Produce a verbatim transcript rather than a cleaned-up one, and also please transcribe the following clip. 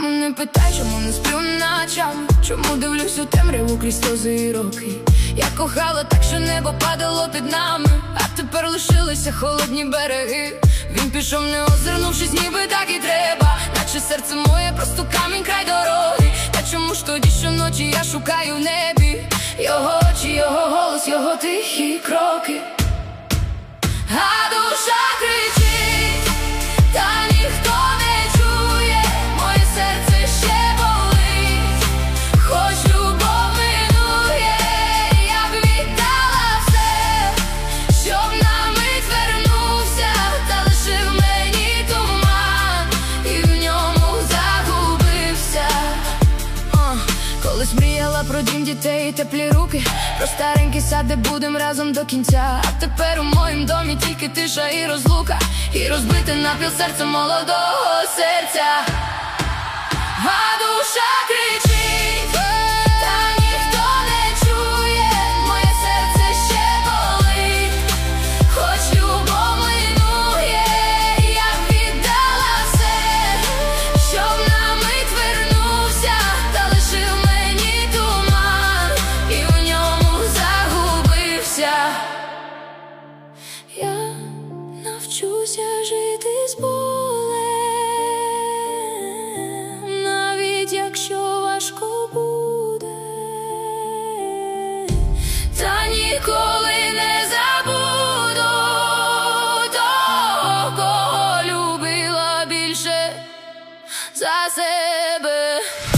Не питай, чому не сплю ночами, чому дивлюсь у темряву крізь сльози і роки. Я кохала так, що небо падало під нами, а тепер лишилися холодні береги. Він пішов, не озирнувшись, ніби так і треба, наче серце моє просто камінь край дороги. Та чому ж тоді щоночі я шукаю в небі його очі, його голос, його тихі кроки. А душа кричить, та ніхто не чує, моє серце ще болить, хоч любов минує, я б віддала все, щоб на мить вернувся, та лишив мені туман, і в ньому загубився. uh, Колись мріяла про дім, дітей і теплі руки, про старенький сад, де будем разом до кінця. А тепер у моїм домі тільки тиша і розлука, і розбите напіл серце молодого серця. А душа кричить, та ніхто не чує, моє серце ще болить, хоч любов минує, я б віддала все, щоб на мить вернувся, та лишив мені туман, і в ньому загубився. Я навчуся жити з болем, навіть якщо важко буде, та ніколи не забуду того, кого любила більше за себе.